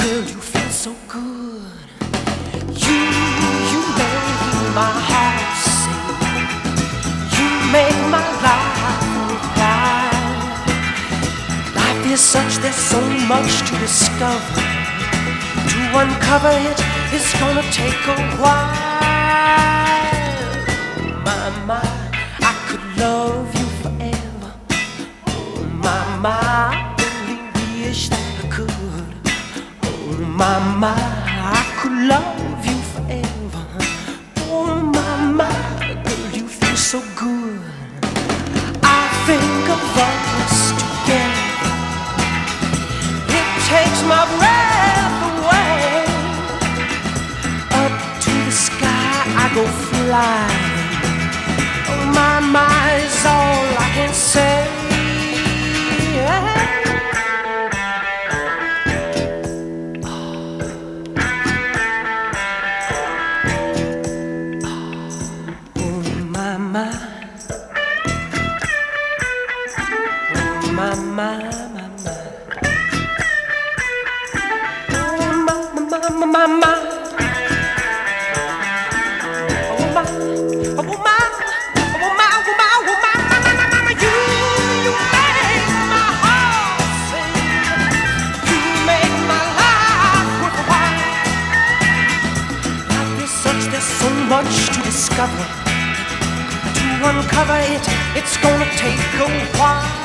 Girl, you feel so good. You make my heart sing. You make my life fly. Life is such, there's so much to discover. To uncover it, it's gonna take a while. My, I could love you forever. My, I really wish that I could. Oh, my, I could love you forever. Oh, my, girl, you feel so good. I think of us together. It takes my breath away. Up to the sky I go flying. Oh, my is all I can say. Much to discover. To uncover it, it's gonna take a while.